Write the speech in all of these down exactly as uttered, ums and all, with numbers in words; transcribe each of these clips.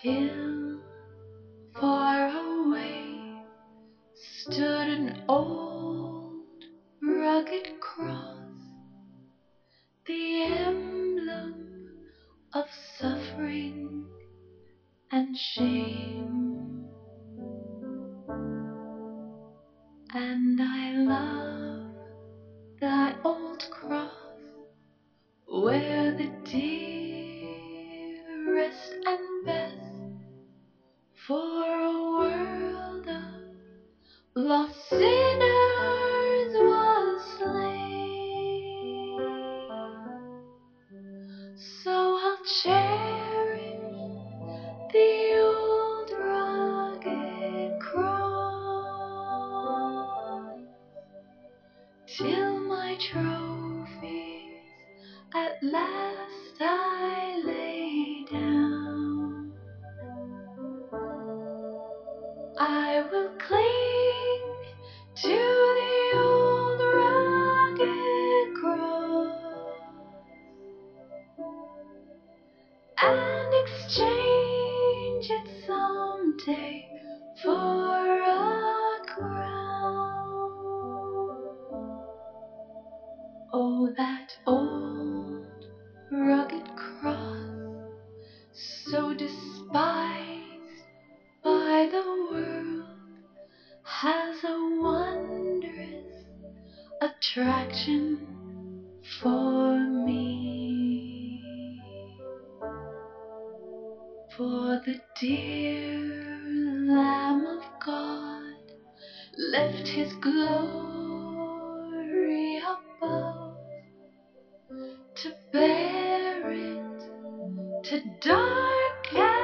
hill far away stood an old rugged cross, the emblem of suffering and shame. And I love that old cross where the dearest and best for a world of lost sinners was slain. So I'll cherish the old rugged cross till my trophies at last I lay down. I will cling to the old rugged cross and exchange it someday for a crown. Oh, that old rugged cross, so despised by the world, has a wondrous attraction for me. For the dear Lamb of God left his glory above to bear it to dark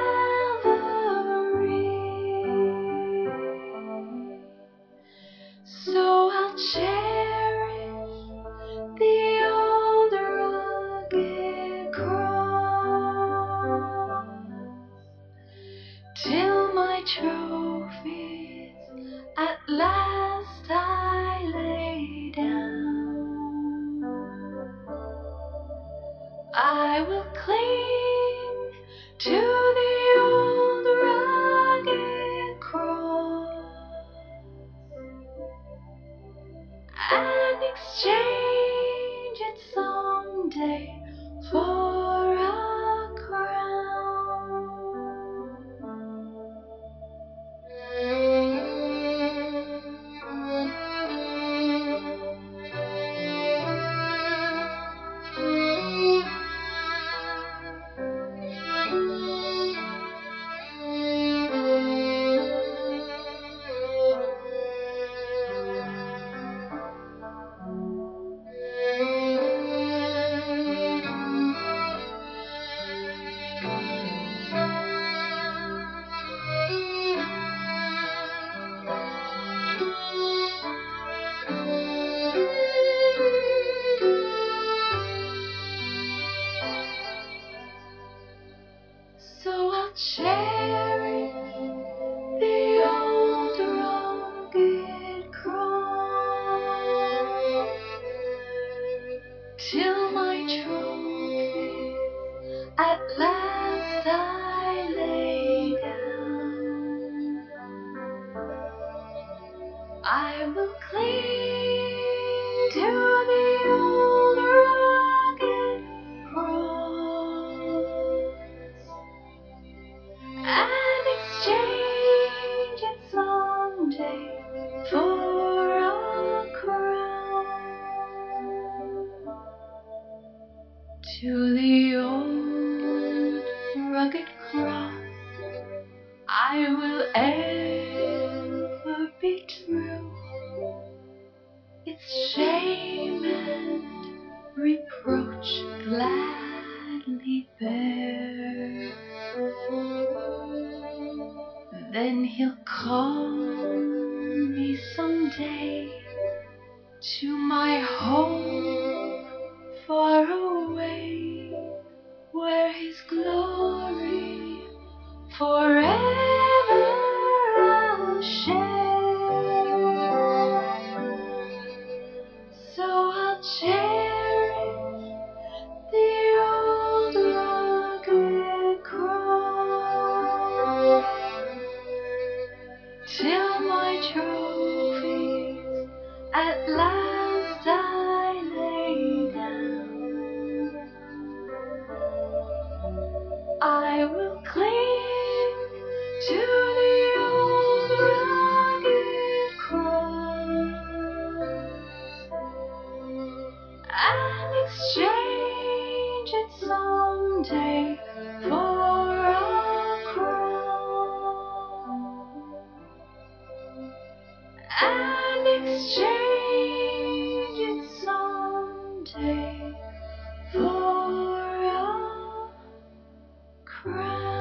Calvary. So I'll cherish the old rugged cross till my trophies at last I lay down. I will cling to the old rugged cross and exchange it someday for a crown. So I'll cherish the old rugged cross till my trophies at last I lay down. I will cling to the old rugged cross and exchange it someday for a crown. To the old rugged cross I will ever be true, its shame and reproach gladly bear. Then he'll call me someday to my home far away, where his glory forever I'll share. So I'll cherish exchange it someday for a crown, and exchange it someday for a crown.